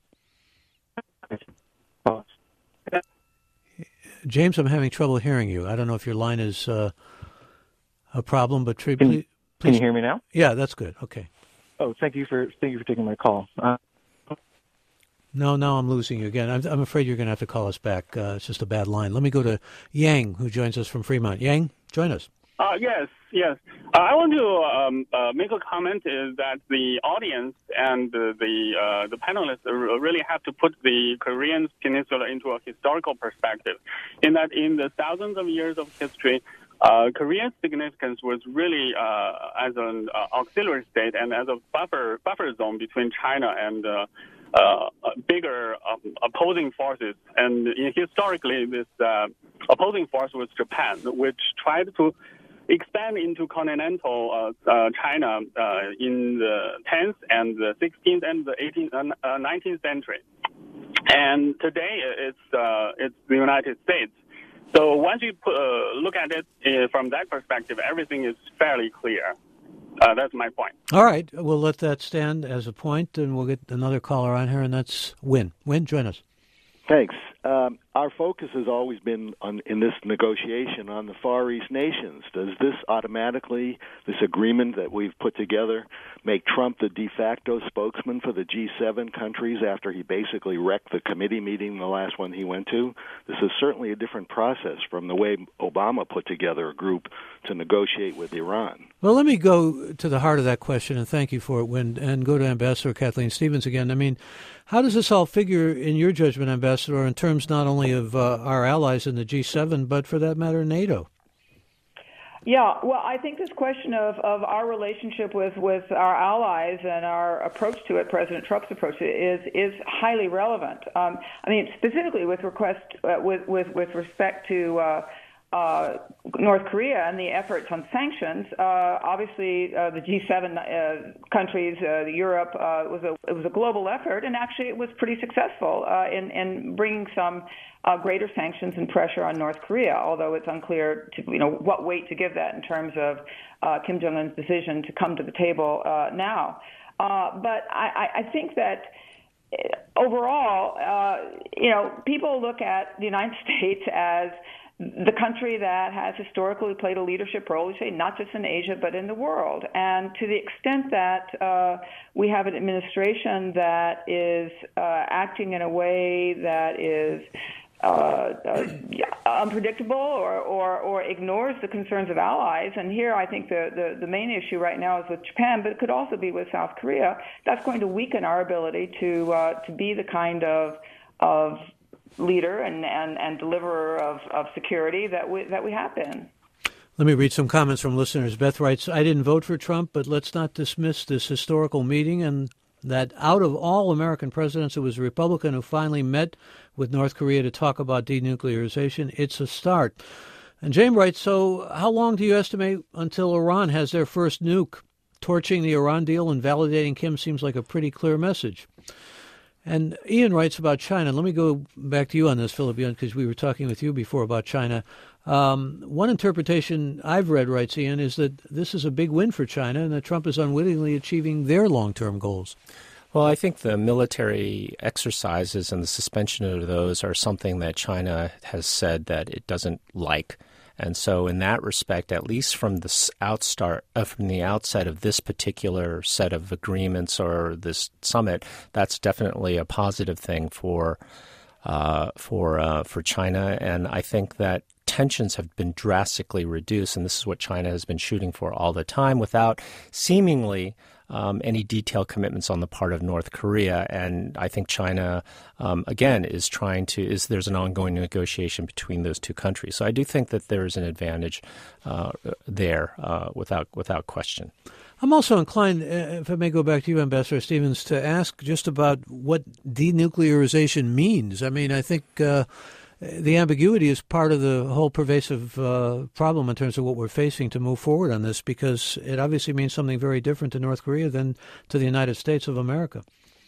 B: James, I'm having trouble hearing you. I don't know if your line is uh, a problem, but please,
G: can,
B: please.
G: Can you hear me now?
B: Yeah, that's good. Okay.
G: Oh, thank you for thank you for taking my call. Uh,
B: no, now I'm losing you again. I'm, I'm afraid you're going to have to call us back. Uh, it's just a bad line. Let me go to Yang, who joins us from Fremont. Yang, join us.
H: Uh, yes, yes. Uh, I want to um, uh, make a comment is that the audience and the the, uh, the panelists really have to put the Korean peninsula into a historical perspective, in that in the thousands of years of history, uh, Korea's significance was really uh, as an uh, auxiliary state and as a buffer buffer zone between China and uh, uh, bigger um, opposing forces. And historically, this uh, opposing force was Japan, which tried to expand into continental uh, uh, China uh, in the tenth and the sixteenth and the eighteenth, uh, nineteenth century. And today it's uh, it's the United States. So once you put, uh, look at it uh, from that perspective, everything is fairly clear. Uh, that's my point.
B: All right. We'll let that stand as a point, and we'll get another caller on here, and that's Win. Win, join us.
I: Thanks. Um, our focus has always been on, in this negotiation, on the Far East nations. Does this automatically, this agreement that we've put together, make Trump the de facto spokesman for the G seven countries after he basically wrecked the committee meeting, the last one he went to? This is certainly a different process from the way Obama put together a group to negotiate with Iran.
B: Well, let me go to the heart of that question, and thank you for it, Win, and go to Ambassador Kathleen Stevens again. I mean, how does this all figure in your judgment, Ambassador, in terms not only of uh, our allies in the G seven, but for that matter, NATO?
E: Yeah, well, I think this question of, of our relationship with, with our allies and our approach to it, President Trump's approach to it, is is highly relevant. Um, I mean, specifically with request uh, with, with with respect to uh, uh, North Korea and the efforts on sanctions. Uh, obviously, uh, the G seven uh, countries, uh, Europe, uh, was a it was a global effort, and actually it was pretty successful uh, in in bringing some. Uh, greater sanctions and pressure on North Korea, although it's unclear to, you know, what weight to give that in terms of uh, Kim Jong-un's decision to come to the table uh, now. Uh, but I, I think that overall, uh, you know, people look at the United States as the country that has historically played a leadership role, we say, not just in Asia, but in the world. And to the extent that uh, we have an administration that is uh, acting in a way that is Uh, uh, unpredictable or, or, or ignores the concerns of allies. And here I think the, the, the main issue right now is with Japan, but it could also be with South Korea. That's going to weaken our ability to uh, to be the kind of of leader and, and, and deliverer of, of security that we, that we have been.
B: Let me read some comments from listeners. Beth writes, I didn't vote for Trump, but let's not dismiss this historical meeting and that out of all American presidents, it was a Republican who finally met with North Korea to talk about denuclearization. It's a start. And James writes, so how long do you estimate until Iran has their first nuke? Torching the Iran deal and validating Kim seems like a pretty clear message. And Ian writes about China. Let me go back to you on this, Philip, because we were talking with you before about China. Um, one interpretation I've read, writes Ian, is that this is a big win for China and that Trump is unwittingly achieving their long-term goals.
A: Well, I think the military exercises and the suspension of those are something that China has said that it doesn't like. And so in that respect, at least from the outstart, uh, from the outset of this particular set of agreements or this summit, that's definitely a positive thing for uh, for uh, for China. And I think that tensions have been drastically reduced, and this is what China has been shooting for all the time without seemingly Um, any detailed commitments on the part of North Korea. And I think China, um, again, is trying to, is there's an ongoing negotiation between those two countries. So I do think that there is an advantage uh, there uh, without without question.
B: I'm also inclined, uh, if I may go back to you, Ambassador Stevens, to ask just about what denuclearization means. I mean, I think uh, the ambiguity is part of the whole pervasive uh, problem in terms of what we're facing to move forward on this, because it obviously means something very different to North Korea than to the United States of America.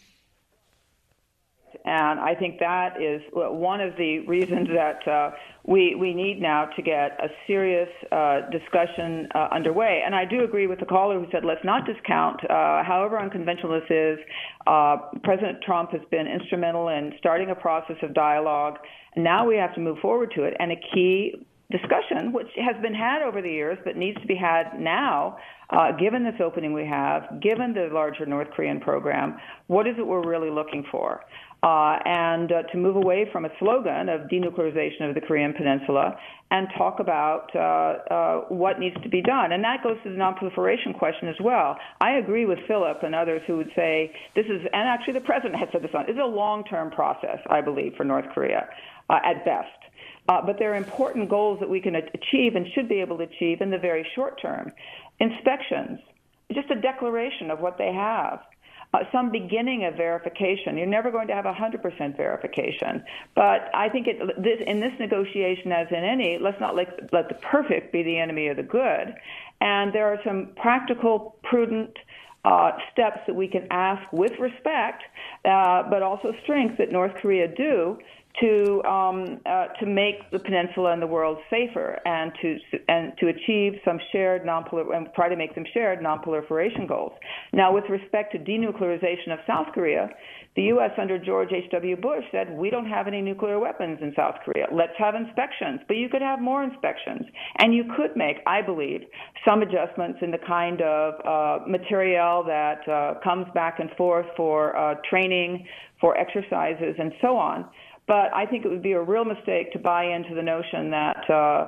E: And I think that is one of the reasons that uh, we we need now to get a serious uh, discussion uh, underway. And I do agree with the caller who said let's not discount, uh, however unconventional this is, uh, President Trump has been instrumental in starting a process of dialogue. And now we have to move forward to it. And a key discussion, which has been had over the years but needs to be had now, uh, given this opening we have, given the larger North Korean program, what is it we're really looking for? Uh, and uh, to move away from a slogan of denuclearization of the Korean Peninsula and talk about uh, uh, what needs to be done. And that goes to the nonproliferation question as well. I agree with Philip and others who would say this is, and actually the president has said this on, this is a long-term process, I believe, for North Korea uh, at best. Uh, but there are important goals that we can achieve and should be able to achieve in the very short term. Inspections, just a declaration of what they have. Uh, some beginning of verification. You're never going to have one hundred percent verification. But I think it, this, in this negotiation, as in any, let's not let, let the perfect be the enemy of the good. And there are some practical, prudent uh, steps that we can ask with respect, uh, but also strength that North Korea do to um, uh, to make the peninsula and the world safer, and to and to achieve some shared non-prolifer and try to make some shared non-proliferation goals. Now, with respect to denuclearization of South Korea, the U S under George H W Bush said we don't have any nuclear weapons in South Korea. Let's have inspections, but you could have more inspections, and you could make, I believe, some adjustments in the kind of uh, material that uh, comes back and forth for uh, training, for exercises, and so on. But I think it would be a real mistake to buy into the notion that uh,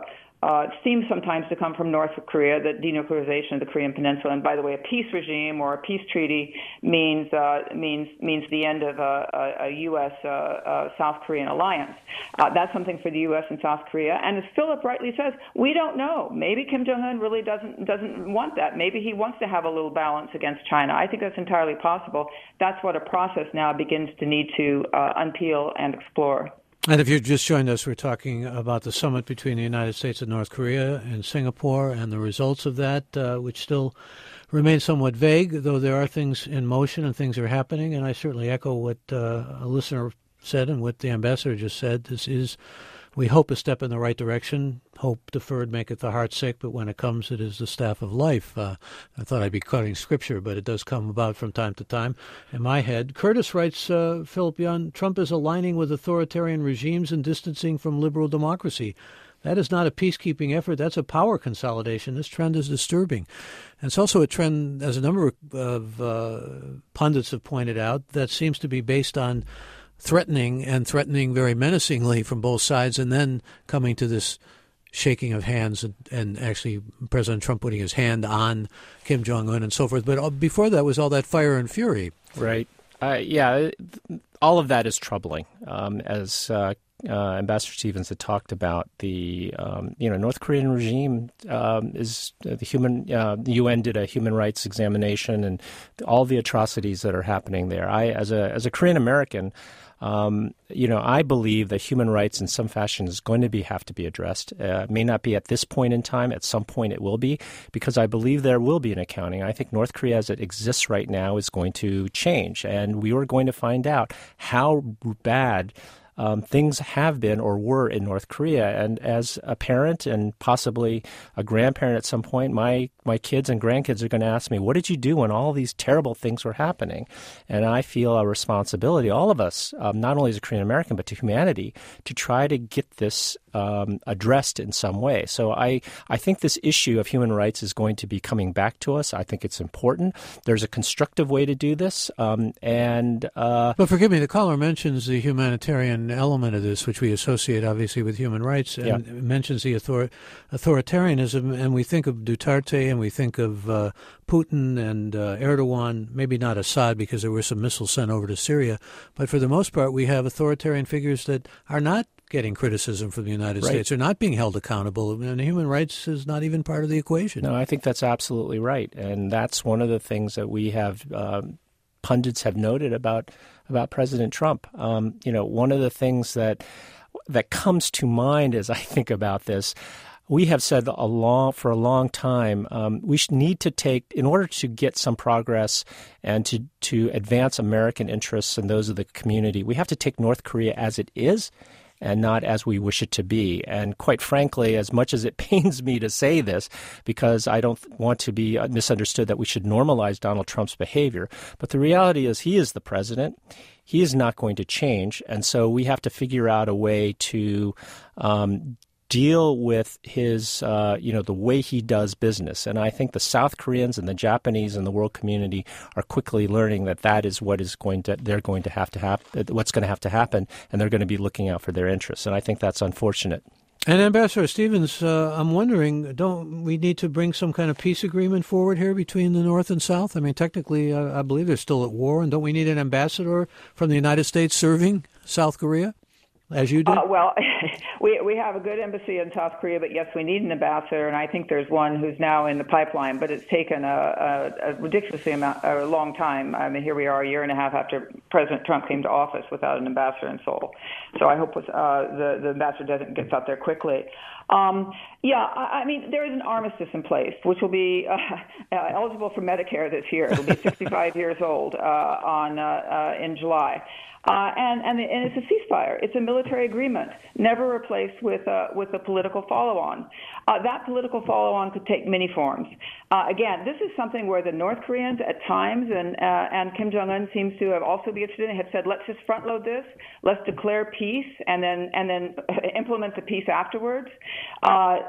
E: uh, seems sometimes to come from North Korea, the denuclearization of the Korean Peninsula. And by the way, a peace regime or a peace treaty means uh, means means the end of a, a, a U S uh, uh, South Korean alliance. Uh, that's something for the U S and South Korea. And as Philip rightly says, we don't know. Maybe Kim Jong-un really doesn't doesn't want that. Maybe he wants to have a little balance against China. I think that's entirely possible. That's what a process now begins to need to uh, unpeel and explore.
B: And if you're just joined us, we're talking about the summit between the United States and North Korea and Singapore and the results of that, uh, which still remain somewhat vague, though there are things in motion and things are happening. And I certainly echo what uh, a listener said and what the ambassador just said. This is, we hope, a step in the right direction. Hope deferred maketh the heart sick, but when it comes, it is the staff of life. Uh, I thought I'd be quoting scripture, but it does come about from time to time in my head. Curtis writes, uh, Philip Young, Trump is aligning with authoritarian regimes and distancing from liberal democracy. That is not a peacekeeping effort. That's a power consolidation. This trend is disturbing. And it's also a trend, as a number of uh, pundits have pointed out, that seems to be based on threatening and threatening very menacingly from both sides, and then coming to this shaking of hands and, and actually President Trump putting his hand on Kim Jong-un and so forth. But before that was all that fire and fury.
A: Right. Uh, yeah, all of that is troubling. Um, as uh, uh, Ambassador Stevens had talked about, the um, you know North Korean regime um, is uh, the human. Uh, the U N did a human rights examination and all the atrocities that are happening there. I, as a as a Korean American. Um, you know, I believe that human rights in some fashion is going to be have to be addressed. Uh, it may not be at this point in time. At some point it will be, because I believe there will be an accounting. I think North Korea as it exists right now is going to change, and we are going to find out how bad Um, things have been or were in North Korea. And as a parent and possibly a grandparent at some point, my my kids and grandkids are going to ask me, what did you do when all these terrible things were happening? And I feel a responsibility, all of us, um, not only as a Korean American, but to humanity, to try to get this um, addressed in some way. So I, I think this issue of human rights is going to be coming back to us. I think it's important. There's a constructive way to do this. Um, and uh,
B: But forgive me, the caller mentions the humanitarian element of this, which we associate obviously with human rights, and yeah. mentions the author- authoritarianism, and we think of Duterte and we think of uh, Putin and uh, Erdogan, maybe not Assad because there were some missiles sent over to Syria, but for the most part we have authoritarian figures that are not getting criticism from the United
A: right.
B: States, are not being held accountable, and human rights is not even part of the equation.
A: No, I think that's absolutely right, and that's one of the things that we have um, pundits have noted about about President Trump. Um, you know, one of the things that that comes to mind as I think about this, we have said a long, for a long time, um, we should need to take, in order to get some progress and to, to advance American interests and those of the community, we have to take North Korea as it is and not as we wish it to be. And quite frankly, as much as it pains me to say this, because I don't want to be misunderstood that we should normalize Donald Trump's behavior, but the reality is he is the president. He is not going to change. And so we have to figure out a way to um, deal with his, uh, you know, the way he does business. And I think the South Koreans and the Japanese and the world community are quickly learning that that is what is going to, they're going to have to happen, what's going to have to happen, and they're going to be looking out for their interests. And I think that's unfortunate.
B: And Ambassador Stevens, uh, I'm wondering, don't we need to bring some kind of peace agreement forward here between the North and South? I mean, technically, uh, I believe they're still at war, and don't we need an ambassador from the United States serving South Korea, as you did?
E: Uh, well, we we have a good embassy in South Korea, but yes, we need an ambassador, and I think there's one who's now in the pipeline, but it's taken a, a, a ridiculously amount, a long time. I mean, here we are a year and a half after President Trump came to office without an ambassador in Seoul. So I hope with, uh, the, the ambassador doesn't get out there quickly. Um, yeah, I, I mean, there is an armistice in place, which will be uh, uh, eligible for Medicare this year. It'll be sixty-five years old uh, on uh, uh, in July. Uh, and, and, and it's a ceasefire. It's a military agreement, never replaced with a, with a political follow-on. Uh, that political follow-on could take many forms. Uh, again, this is something where the North Koreans at times, and, uh, and Kim Jong-un seems to have also be interested in, have said, let's just front-load this, let's declare peace, and then, and then implement the peace afterwards. Uh,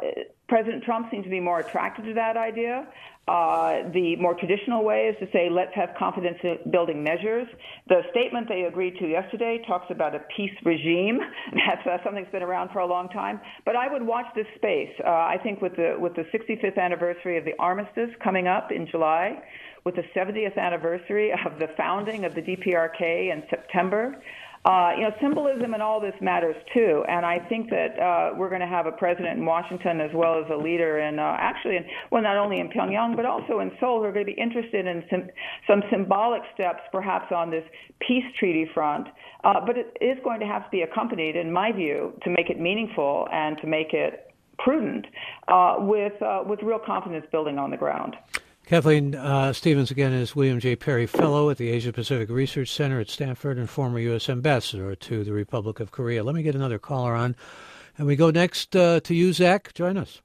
E: President Trump seems to be more attracted to that idea. Uh, the more traditional way is to say, let's have confidence-building measures. The statement they agreed to yesterday talks about a peace regime. That's uh, something that's been around for a long time. But I would watch this space. Uh, I think with the with the sixty-fifth anniversary of the armistice coming up in July, with the seventieth anniversary of the founding of the D P R K in September, Uh, you know, symbolism and all this matters too, and I think that uh, we're going to have a president in Washington as well as a leader in, uh, actually, in, well, not only in Pyongyang but also in Seoul, who are going to be interested in some, some symbolic steps, perhaps on this peace treaty front. Uh, but it is going to have to be accompanied, in my view, to make it meaningful and to make it prudent, uh, with uh, with real confidence building on the ground.
B: Kathleen uh, Stevens, again, is William J. Perry Fellow at the Asia-Pacific Research Center at Stanford and former U S Ambassador to the Republic of Korea. Let me get another caller on. And we go next uh, to you, Zach. Join us.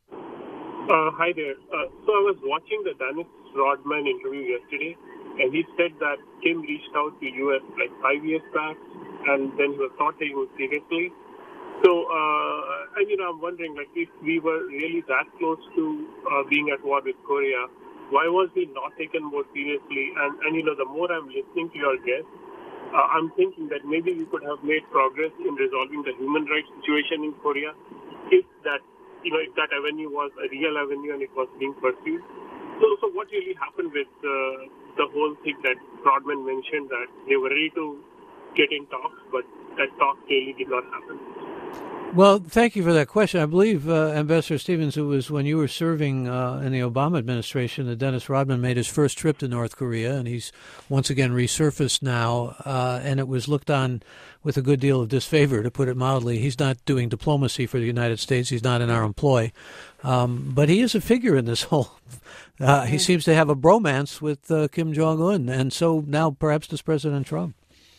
J: Uh, hi there. Uh, so I was watching the Dennis Rodman interview yesterday, and he said that Kim reached out to U S like five years back, and then he was not taking it seriously. So, uh, and, you know, I'm wondering, like, if we were really that close to uh, being at war with Korea, why was he not taken more seriously? And, and you know, the more I'm listening to your guests, uh, I'm thinking that maybe we could have made progress in resolving the human rights situation in Korea if that, you know, if that avenue was a real avenue and it was being pursued. So, so what really happened with uh, the whole thing that Rodman mentioned, that they were ready to get in talks, but that talk really did not happen?
B: Well, thank you for that question. I believe, uh, Ambassador Stevens, it was when you were serving uh, in the Obama administration that Dennis Rodman made his first trip to North Korea, and he's once again resurfaced now, uh, and it was looked on with a good deal of disfavor, to put it mildly. He's not doing diplomacy for the United States. He's not in our employ. Um, but he is a figure in this whole... Uh, he seems to have a bromance with uh, Kim Jong-un, and so now perhaps does President Trump.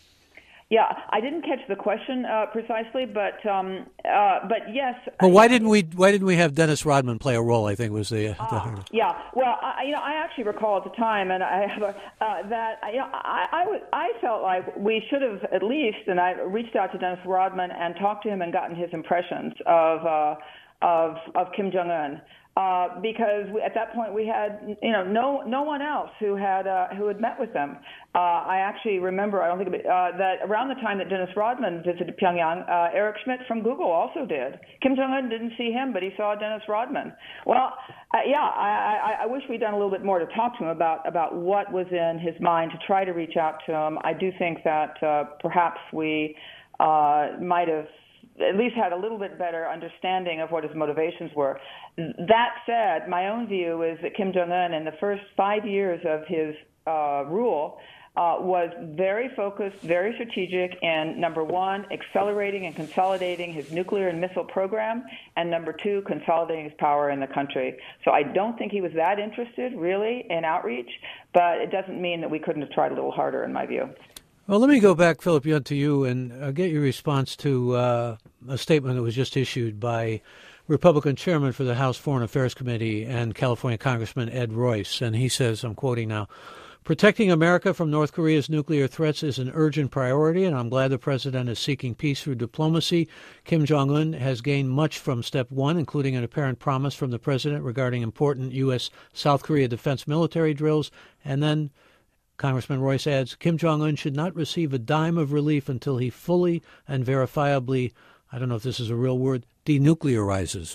E: Yeah, I didn't catch the question uh, precisely, but um, uh, but yes.
B: Well, why didn't we? Why didn't we have Dennis Rodman play a role? I think was the. Uh,
E: uh, the yeah, well, I, you know, I actually recall at the time, and I have a, uh, that you know, I I, was, I felt like we should have at least, and I reached out to Dennis Rodman and talked to him and gotten his impressions of uh, of of Kim Jong-un. Uh, because we, at that point we had, you know, no no one else who had uh, who had met with them. Uh, I actually remember, I don't think it, uh, that around the time that Dennis Rodman visited Pyongyang, uh, Eric Schmidt from Google also did. Kim Jong-un didn't see him, but he saw Dennis Rodman. Well, uh, yeah, I, I, I wish we'd done a little bit more to talk to him about about what was in his mind to try to reach out to him. I do think that uh, perhaps we uh, might have at least had a little bit better understanding of what his motivations were. That said, my own view is that Kim Jong-un, in the first five years of his uh, rule, uh, was very focused, very strategic, and number one, accelerating and consolidating his nuclear and missile program, and number two, consolidating his power in the country. So I don't think he was that interested, really, in outreach, but it doesn't mean that we couldn't have tried a little harder, in my view.
B: Well, let me go back, Philip Yunt, to you and uh, get your response to uh, a statement that was just issued by Republican Chairman for the House Foreign Affairs Committee and California Congressman Ed Royce. And he says, I'm quoting now, "Protecting America from North Korea's nuclear threats is an urgent priority, and I'm glad the president is seeking peace through diplomacy. Kim Jong-un has gained much from step one, including an apparent promise from the president regarding important U S South Korea defense military drills." And then Congressman Royce adds, "Kim Jong-un should not receive a dime of relief until he fully and verifiably," I don't know if this is a real word, "denuclearizes."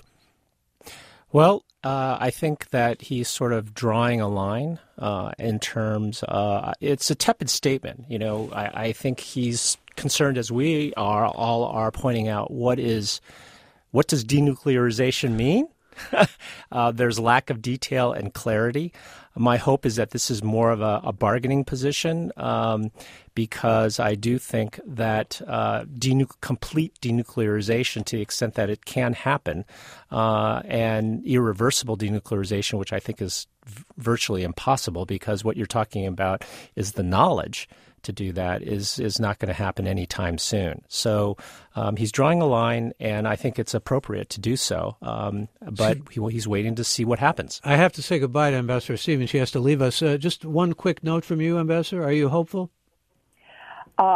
A: Well, uh, I think that he's sort of drawing a line uh, in terms, uh, it's a tepid statement. You know, I, I think he's concerned, as we are, all are pointing out, what is, what does denuclearization mean? uh, there's lack of detail and clarity. My hope is that this is more of a, a bargaining position um, because I do think that uh, denu- complete denuclearization, to the extent that it can happen, uh, and irreversible denuclearization, which I think is v- virtually impossible because what you're talking about is the knowledge to do that is is not going to happen anytime soon. So um, he's drawing a line, and I think it's appropriate to do so. Um, but he, he's waiting to see what happens.
B: I have to say goodbye to Ambassador Stevens. She has to leave us. Uh, just one quick note from you, Ambassador. Are you hopeful?
E: Uh,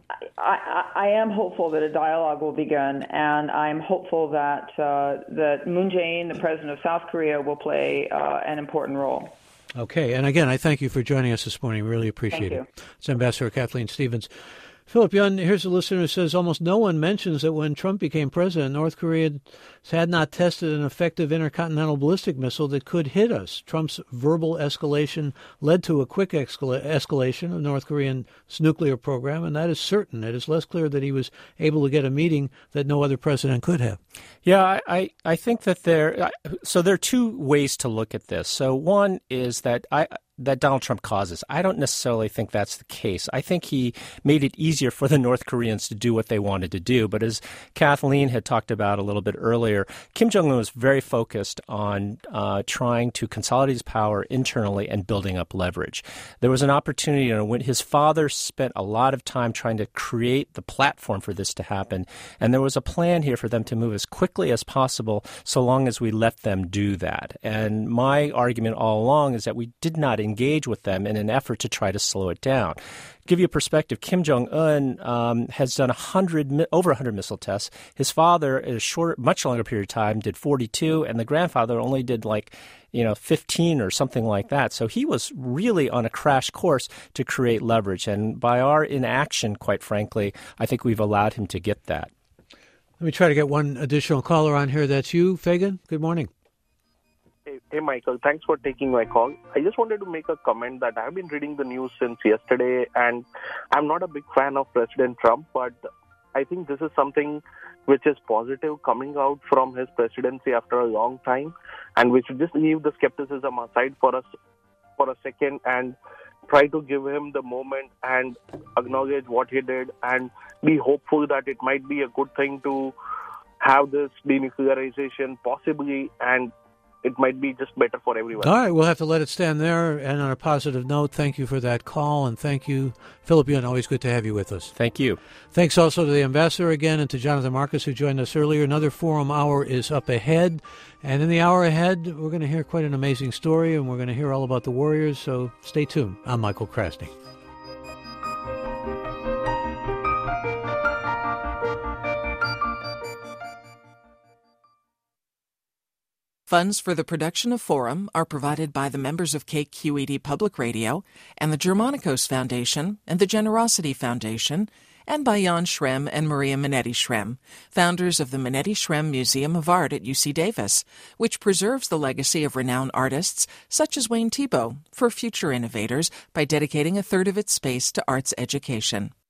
E: I, I am hopeful that a dialogue will begin, and I'm hopeful that uh, that Moon Jae-in, the president of South Korea, will play uh, an important role.
B: Okay, and again, I thank you for joining us this morning. Really appreciate
E: Thank
B: it.
E: you.
B: It's Ambassador Kathleen Stevens. Philip Yun, here's a listener who says, almost no one mentions that when Trump became president, North Korea had not tested an effective intercontinental ballistic missile that could hit us. Trump's verbal escalation led to a quick escal- escalation of North Korea's nuclear program, and that is certain. It is less clear that he was able to get a meeting that no other president could have.
A: Yeah, I, I, I think that there – so there are two ways to look at this. So one is that I – that Donald Trump causes. I don't necessarily think that's the case. I think he made it easier for the North Koreans to do what they wanted to do. But as Kathleen had talked about a little bit earlier, Kim Jong-un was very focused on uh, trying to consolidate his power internally and building up leverage. There was an opportunity, you know, when his father spent a lot of time trying to create the platform for this to happen. And there was a plan here for them to move as quickly as possible so long as we let them do that. And my argument all along is that we did not engage with them in an effort to try to slow it down. Give you a perspective, Kim Jong-un um, has done one hundred, over one hundred missile tests. His father, in a short, much longer period of time, did forty-two, and the grandfather only did like, you know, fifteen or something like that. So he was really on a crash course to create leverage. And by our inaction, quite frankly, I think we've allowed him to get that.
B: Let me try to get one additional caller on here. That's you, Fagan. Good morning.
K: Hey, hey, Michael, thanks for taking my call. I just wanted to make a comment that I've been reading the news since yesterday, and I'm not a big fan of President Trump, but I think this is something which is positive coming out from his presidency after a long time, and we should just leave the skepticism aside for us for a second and try to give him the moment and acknowledge what he did and be hopeful that it might be a good thing to have this denuclearization possibly, and it might be just better for everyone.
B: All right, we'll have to let it stand there. And on a positive note, thank you for that call, and thank you, Philip Yun. Always good to have you with us.
A: Thank you.
B: Thanks also to the ambassador again and to Jonathan Marcus, who joined us earlier. Another Forum Hour is up ahead. And in the hour ahead, we're going to hear quite an amazing story, and we're going to hear all about the Warriors. So stay tuned. I'm Michael Krasny.
L: Funds for the production of Forum are provided by the members of K Q E D Public Radio and the Germanicos Foundation and the Generosity Foundation, and by Jan Schrem and Maria Minetti Schrem, founders of the Minetti Schrem Museum of Art at U C Davis, which preserves the legacy of renowned artists such as Wayne Thiebaud for future innovators by dedicating a third of its space to arts education.